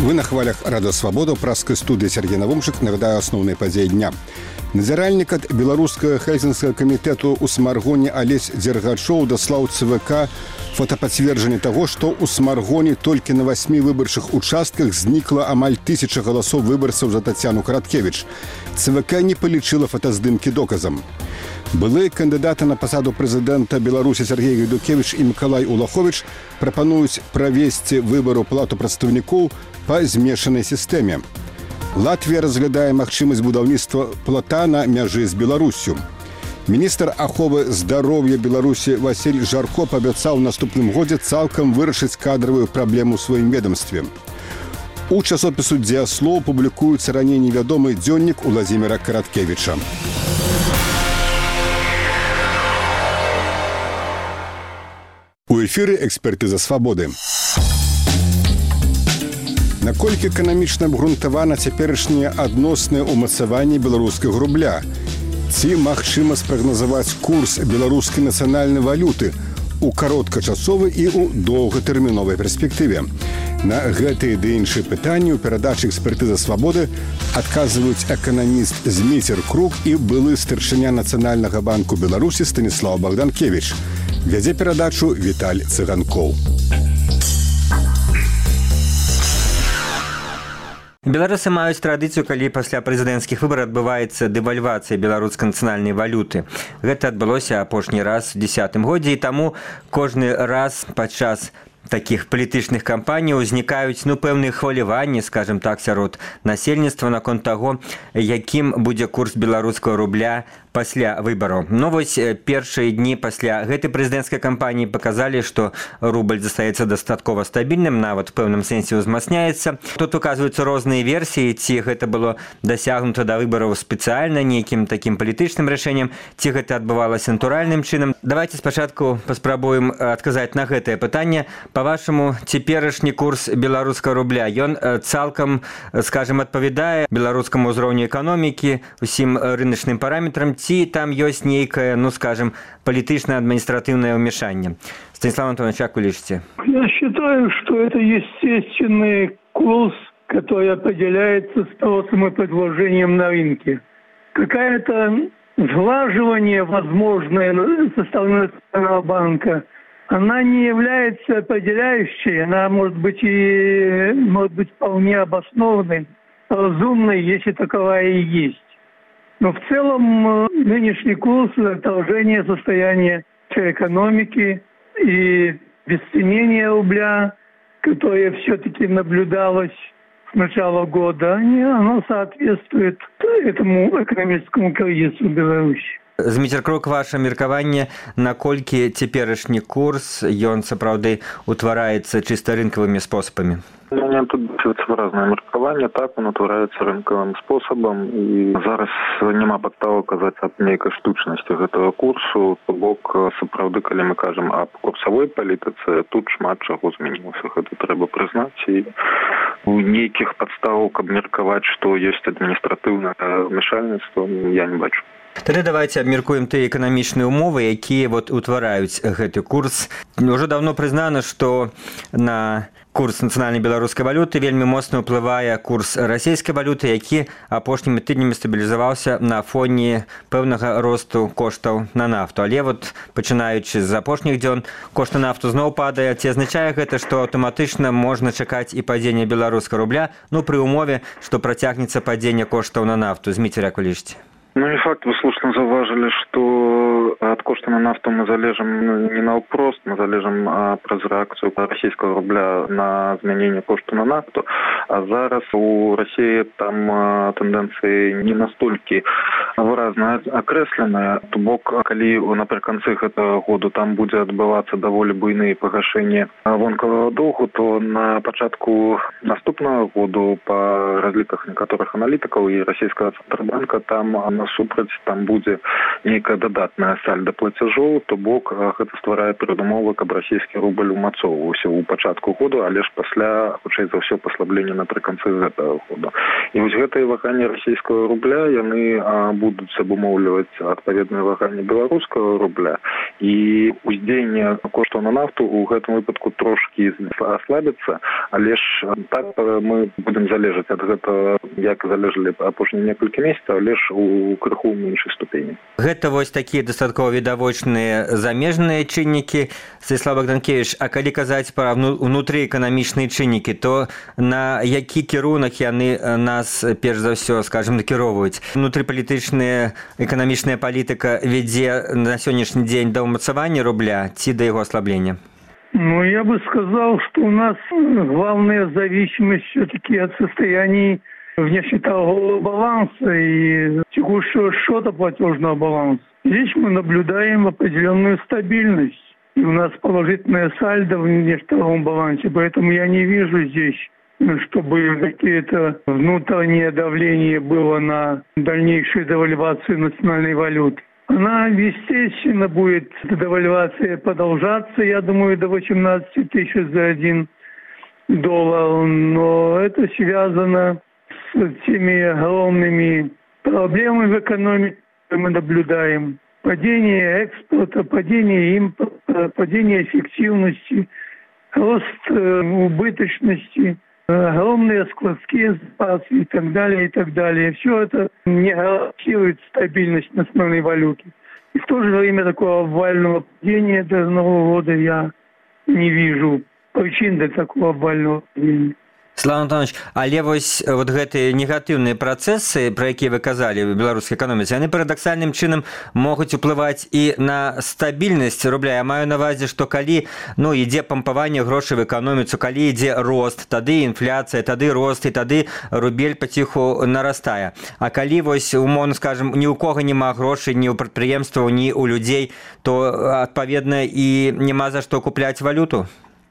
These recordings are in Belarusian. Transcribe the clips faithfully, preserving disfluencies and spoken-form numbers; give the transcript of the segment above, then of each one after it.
Вы на хвалях Радио Свобода, праскай студыі Сергей Навумчык, нагадаю асноўныя падзеі дня. Назіральнік ад беларускага хельсінскага камітэту ў Смаргоне Алесь Дзергачоў даслаў ЦВК фотапацверджанне таго, што ў Смаргоне толькі на васьмі выбарчых участках знікла амаль тысяча галасоў выбарцаў за Тацяну Караткевіч. ЦВК не палічыла фотаздымкі доказам. Былыя кандыдаты на пасаду прэзідэнта Беларусі Сергей Гайдукевіч і Мікалай Улаховіч прапануюць правесці выбару палату прадстаўнікоў па змешанай сістэме. Латвія разглядае магчымасць будаўніцтва плата на мяжы з Беларуссю. Міністр аховы здароўя Беларусі Васіль Жарко паабяцаў у наступным годзе цалкам вырашыць кадравую праблему ў сваім ведамстве. У часопісу «Дзеяслоў» публікуецца раней невядомы дзённік Уладзіміра Караткевіча. У эфіры «Экспертыза свабоды». Наколькі эканамічна абгрунтавана цяперашняе адноснае ўмацаванне беларускага рубля? Ці магчыма спрагназаваць курс беларускай нацыянальнай валюты у кароткачасовай і ў доўгатэрміновай перспектыве? На гэтыя ды іншыя пытанні ў перадачы «Экспертыза свабоды» адказваюць эканаміст Зміцер Крук і былы старшыня Нацыянальнага банку Беларусі Станіслаў Багданкевіч. Вядзе перадачу Віталь Цыганкоў. Беларусы маюць традыцыю, калі пасля прэзідэнцкіх выбараў адбываецца дэвальвацыя беларускай нацыянальнай валюты. Гэта адбылося апошні раз у дзесятым годзе, і таму кожны раз падчас такіх палітычных кампаній узнікаюць ну, пэўныя хваляванні, скажем так, сярод насельніцтва наконт таго, якім будзе курс беларускага рубля пасля выбараў. Ну вось першыя дні пасля гэтай прэзідэнцкай кампаніі паказалі, што рубль застаецца дастаткова стабільным, нават у пэўным сэнсе ўзмацняецца. Тут указваюцца розныя версіі, ці гэта было дасягнута да выбараў спецыяльна нейкім такім палітычным рашэннем, ці гэта адбывалася натуральным чынам. Давайте спачатку паспрабуем адказаць на гэтае пытанне. Па-вашаму, цяперашні курс беларускага рубля, ён цалкам, скажем, адпавядае беларускаму ўзроўню эканомікі, усім рыначным параметрам, ці там ёсць нейкае, ну, скажем, политично-административное вмешание? Станислав Антонович, как вы лишите? Я считаю, что это естественный курс, который определяется спросом и предложением на рынке. Какое-то сглаживание возможное со стороны Национального банка, она не является определяющей, она может быть и может быть вполне обоснованной, разумной, если таковая и есть. Но в целом нынешний курс – отражение состояния экономики и обесценения рубля, которое все-таки наблюдалось с начала года, оно соответствует этому экономическому кризису в Беларуси. Зміцер Крук, ваше меркаванне, наколькі цяперашні курс, ён сапраўды утвараецца чыста рынкавымі спосабамі? У меня тут разное меркаванне, так, он утвараецца рынкавым спосабам, і зараз няма падставы казаць аб нейкай штучнасці гэтага курсу. То бок, сапраўды, калі мы кажам аб курсавой палітыцы, тут шмат чаго змянілася, гэта трэба прызнаць, і у нейкіх падстаў, каб меркаваць, што ёсць адміністратыўнае ўмяшальніцтва, я не бачу. Тады давайте абмеркуем тыя эканамічныя умовы, якія вот утвараюць гэты курс. Уже давно прызнана, што на курс нацыянальнай беларускай валюты вельмі моцна ўплывае курс расійскай валюты, які апошнімі тыднямі стабілізаваўся на фоне пэўнага росту коштаў на нафту. Але вот пачынаючы з апошніх дзён кошт на нафту зноў падае. Ці азначае гэта, што аўтаматычна можна чакаць і падзенне беларускага рубля, ну пры умове, што працягнецца падзенне коштаў на нафту? Зміцер, як вы лічыце? Ну, не факт, вы слушно заўважылі, што ад кошта на нафту мы залежым не наўпрост, мы залежым праз рэакцыю расійскага рубля на змяненне кошту на нафту, а зараз у Расіі там тэндэнцыі не настолькі выразна акрэсленыя. То бок, калі напрыканцы гэтага году там будзе адбывацца даволі буйныя пагашэнні вонкавага доўгу, то на пачатку наступнага году па разліках некаторых аналітыкаў і расійскага цэнтрбанка там насупраць там будзе нейкая дадатная сальда плацяжоў, то бок гэта стварае перадумовы, каб расійскі рубль умацоўваўся ў пачатку году, але ж пасля, хутчэй за ўсё, паслаблення напрыканцы гэтага году. І вось гэтыя ваганні расійскага рубля, яны а, будуць абумоўліваць адпаведнае ваганне беларускага рубля, і уздзеянне кошту каштоў на нафту у гэтым выпадку трошкі аслабіцца, але ж так мы будем залежаць ад гэтага, як залежалі апошнія некалькі месяцаў, але ж у крыху меншай ступені. Гэта вось такія дастаткова відавочныя замежныя чыннікі. Станіслав Богданкевич, а калі казаць пра унутрыэканамічныя чыннікі, то на які кірунак яны нас перш за ўсё, скажем, накіроўваюць? Унутрыпалітычная эканамічная палітыка вядзе на сённяшні дзень да ўмацавання рубля ці да яго ослабления? Ну, я бы сказал, что у нас главная зависимость все-таки от состояния внешнеторгового баланса и текущего счета платежного баланса. Здесь мы наблюдаем определенную стабильность. И у нас положительное сальдо в внешнеторговом балансе, поэтому я не вижу здесь, чтобы какие-то внутреннее давление было на дальнейшую девальвацию национальной валюты. Она, естественно, будет девальвация продолжаться, я думаю, до восемнадцати тысяч за один доллар, но это связано с теми огромными проблемами в экономике, которые мы наблюдаем. Падение экспорта, падение импорта, падение эффективности, рост убыточности, огромные складские запасы и так далее, и так далее. Все это не гарантирует стабильность национальной валюты. И в то же время такого обвального падения до Нового года я не вижу причин для такого обвального падения. Слава Антонович, але вось вот гэтыя негатыўныя працэсы, пра якія вы казалі ў беларускай эканоміцы, яны парадаксальным чынам могуць уплываць і на стабільнасць рубля. Я маю на ўвазе, што калі ну, ідзе пампаванне грошай в эканоміцу, калі ідзе рост, тады інфляцыя, тады рост, і тады рубель паціху нарастае. А калі вось, умоўна скажем, ні ў кога няма грошай, ні ў прадпрыемстваў, ні ў людзей, то адпаведна і няма за што купляць валюту?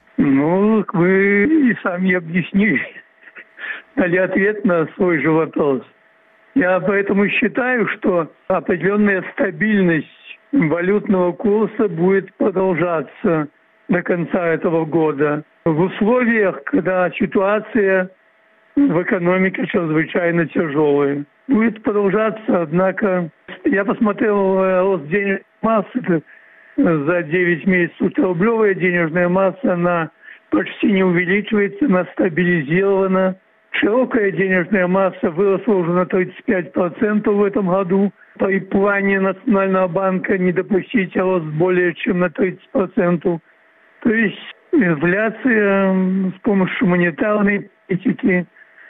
Ну, вы и сами объяснили, дали ответ на свой же вопрос. Я поэтому считаю, что определенная стабильность валютного курса будет продолжаться до конца этого года. В условиях, когда ситуация в экономике чрезвычайно тяжелая. Будет продолжаться, однако, я посмотрел рост денежной массы, за девять месяцев рублевая денежная масса, она почти не увеличивается, она стабилизирована. Широкая денежная масса выросла уже на тридцать пять процентов в этом году. При плане Национального банка не допустить рост более чем на тридцать процентов. То есть инфляция с помощью монетарной политики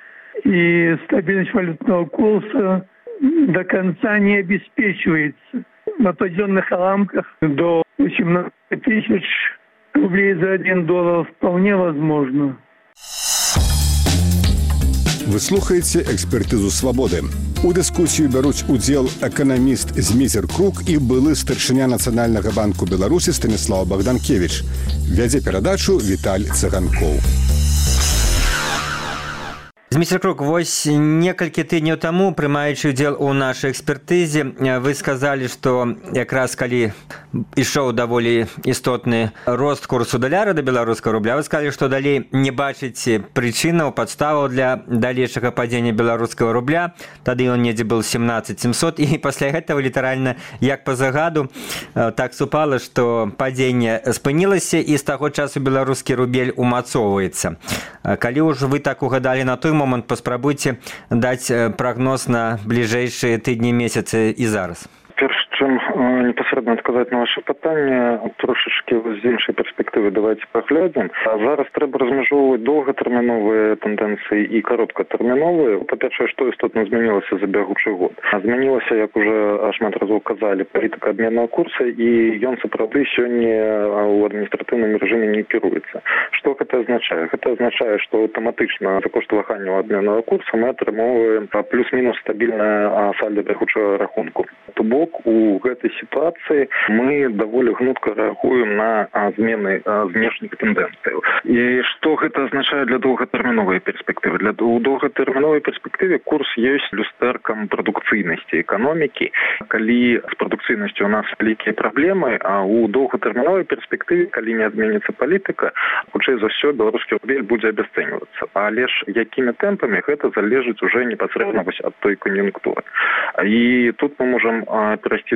и стабильность валютного курса до конца не обеспечивается. В определенных рамках до восемнадцати тысяч рублей за один доллар вполне возможно. Вы слухаеце экспертызу «Свабоды». У дыскусію бяруць удзел эканаміст Зміцер Крук і былы старшыня Нацыянальнага банку Беларусі Станіслав Богданкевич. Вядзе перадачу Віталь Цыганкоў. Зміцер Крук, вось некалькі тыдняў таму, прымаючы ўдзел у нашай экспертызе, вы сказалі, што якраз калі ішоў даволі істотны рост курсу даляра да беларускага рубля, вы сказалі, што далей не бачыце прычынаў, падставаў для далейшага падзення беларускага рубля. Тады ён недзе был семнаццаць сямсот, і пасля гэтага літаральна, як па загаду, так супала, што падзенне спынілася, і з таго часу беларускі рубель умацоўваецца. Калі ўжо вы так угадалі на той момант, паспрабуйце даць прагноз на бліжэйшыя тыдні, месяцы і зараз. Перш чым непасрэдна адказаць на ваше пытанне, трошачкі з іншай перспектывы давайте паглядзім. А зараз трэба размежоўваць доўгатэрміновыя тэндэнцыі і кароткатэрміновыя. Па-першае, што істотна змянілася за бягучы год. Змянілася, як уже шмат разоў казалі, палітыка абменнага курса, і ён сапраўды сёння ў адміністратыўным рэжыме не кіруецца. Што гэта азначае? Гэта азначае, што аўтаматычна за кошт ваганняў абменнага курса мы атрымоўваем плюс-мінус стабільнае сальда бягучага рахунку. То бок, у гэтай сітуацыі мы даволі гнутка рэагуем на змены знешніх тэндэнцыяў. І што гэта азначае для доўгатэрміновай перспектывы? Для доўгатэрміновай перспектывы курс ёсць люстэркам прадукцыйнасці эканомікі. Калі з прадукцыйнасцю у нас вялікія праблемы, а ў доўгатэрміновай перспектыве, калі не адменіцца палітыка, хутчэй за ўсё беларускі рубель будзе абясцэньвацца. Але ж якімі тэмпамі гэта залежыць уже непасрэдна вось ад той кан'юнктуры. І тут мы можам перайсці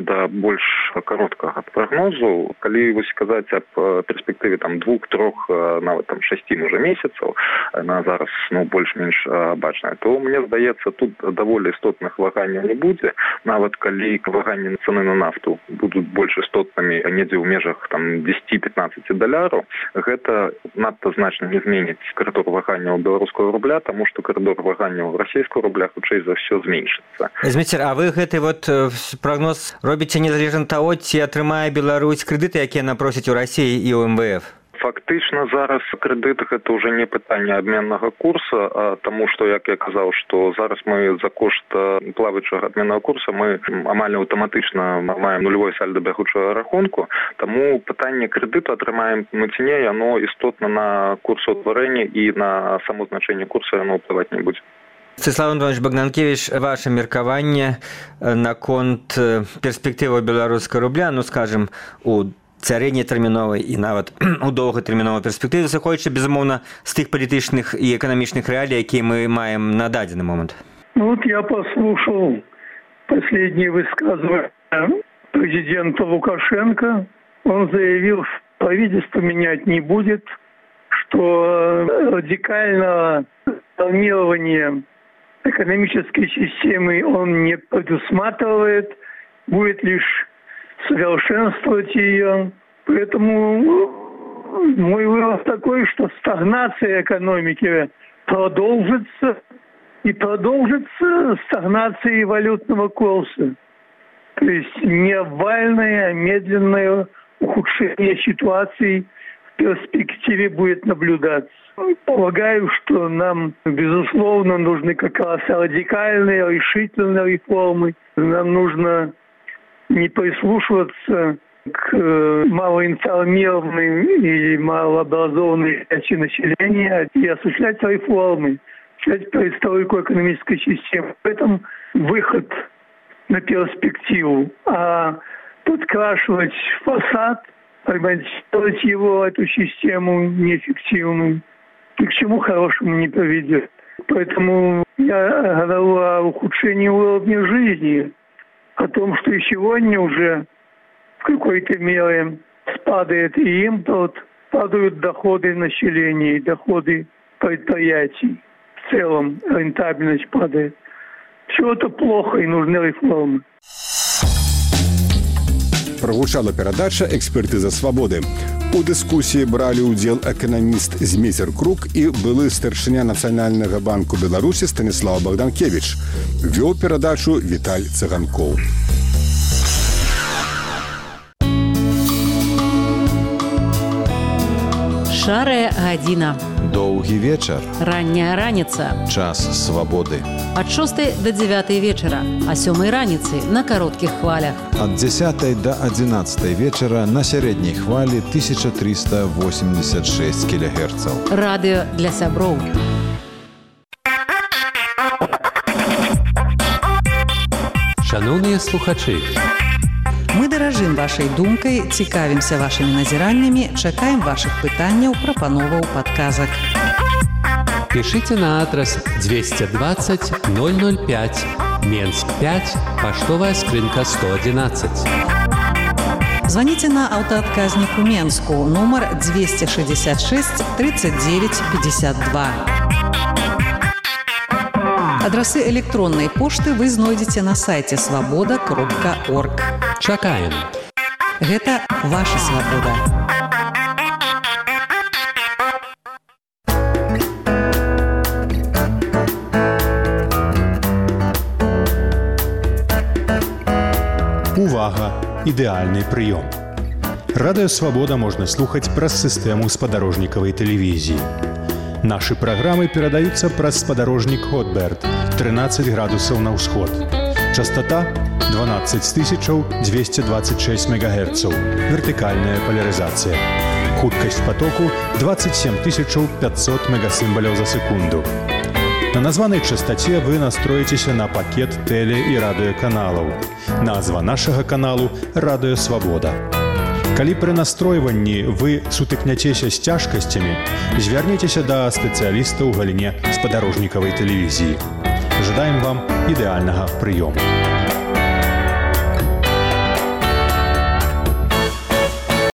да больш кароткага прагнозу. Калі вось казаць аб перспектыве там двух, трох, нават там шасці можа месяцаў, на зараз ну больш-менш бачная, то мне здаецца, тут даволі істотных ваганняў не будзе. Нават калі ваганні цаны на нафту будуць больш істотнымі недзе ў межах там дзесяць-пятнаццаць даляраў, гэта надта значна не зменіць коридор ваганняў беларускага рубля, таму што коридор ваганняў расійскага рубля хутчэй за ўсё зменшыцца. Зміцер, а вы гэты вот прагноз робіце незалежна ад таго, ці атрымае Беларусь крэдыты, якія яна просіць у Расіі і ў эм вэ эф? Фактычна зараз крэдыт гэта ўжо не пытанне абменнага курса, а таму што, як я казаў, што зараз мы за кошт плаваючага абменнага курса мы амаль аўтаматычна маем нулявое сальда бягучага рахунку, таму пытанне крэдыту атрымаем мы ці не, яно істотна на курсаўтварэнне і на само значэнне курса яно ўплываць не будзе. Стаслав Антонович Богданкевич, ваше меркаванне наконт перспектывы беларускага рубля, ну скажем, у сярэднетэрміновай і нават у доўгатэрміновай перспектыве, заходзячы, безумоўна, з тых палітычных і эканамічных рэалій, якія мы маем на дадзены момент? Ну вот я послушал последние высказывания президента Лукашенко. Он заявил, что правительство менять не будет, что радикального реформирования экономической системы он не предусматривает, будет лишь совершенствовать ее. Поэтому мой вывод такой, что стагнация экономики продолжится, и продолжится стагнация валютного курса. То есть не обвальное, а медленное ухудшение ситуации в перспективе будет наблюдаться. Полагаю, что нам, безусловно, нужны как раз радикальные, решительные реформы. Нам нужно не прислушиваться к малоинформированной и малообразованной части населения и осуществлять реформы, осуществлять перестройку экономической системы. В этом выход на перспективу. А подкрашивать фасад, ремонтировать его, эту систему неэффективную, ни к чему хорошему не приведет. Поэтому я говорю о ухудшении уровня жизни, о том, что и сегодня уже в какой-то мере спадает и импорт, падают доходы населения, доходы предприятий. В целом рентабельность падает. Все это плохо и нужны реформы. Прогучала перадача «Экспертыза свабоды». У дыскусіі бралі ўдзел эканаміст Змейцер Крук і былы старшыня Нацыянальнага банку Беларусі Станіслав Богданкевич. Вёў перадачу Віталь Цыганкоў. Шарая гадзіна. Доўгі вечар. Ранняя раніца. Час свабоды. Ад шостай да дзявятай вечара, а сёмай раніцы на кароткіх хвалях. Ад дзясятай да адзінаццатай вечара на сярэдняй хвалі тысяча трыста восемьдесят шесть кілогерцаў. Радыё для сяброў. Шановныя слухачы, мы даражым вашай думкай, цікавімся вашымі назіраннямі, чакаем вашых пытанняў, прапановаў, падказак. пишите на адрес двести двадцать ноль ноль пять, Менск пять, поштовая скрынка сто одиннадцать. Звоните на аўтаадказнік у Менску, номер двести шестьдесят шесть тридцать девять пятьдесят два. Адрасы электронной пошты вы знойдзеце на сайте свобода кропка орг. Чакаем. Гэта ваша свабода. Увага! Ідэальны прыём. Радыё Свабода можна слухаць праз сістэму спадарожнікавай тэлевізіі. Нашы праграмы перадаюцца праз спадарожнік Хотберд, тринадцать градусаў на ўсход. Частота дванадцать тысяч двести двадцать шесть мегагерцаў. Вертыкальная поляризация. Хуткасць потоку двадцать семь тысяч пятьсот мегасімбаляў за секунду. На названай частоце вы настроіцеся на пакет тэле- і радыёканалаў. Назва нашага каналу «Радыё Свабода». Калі пры настройванні вы сутыкняцеся з цяжкасцямі, звярніцеся да спецыяліста ў галіне спадарожнікавай тэлевізіі. Жадаем вам ідэальнага прыёму.